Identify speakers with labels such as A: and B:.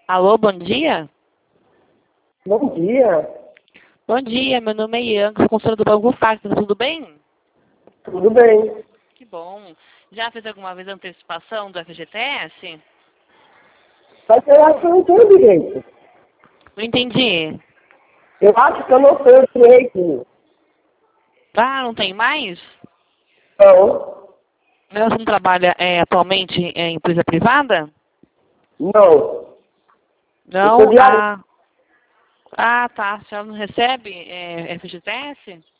A: Alô, bom dia?
B: Bom dia,
A: Bom dia, meu nome é Ian, consultora do Banco Facto, tudo bem?
B: tudo bem?
A: Que bom. Já fez alguma vez antecipação do FGTS?
B: Mas eu acho que eu não tenho direito.
A: Não entendi.
B: Eu acho que eu não tenho direito.
A: Ah, não tem mais?
B: Não,
A: Você não trabalha atualmente em empresa privada?
B: não. Eu sou
A: Não?
B: diarista.
A: Tá. A senhora não recebe FGTS?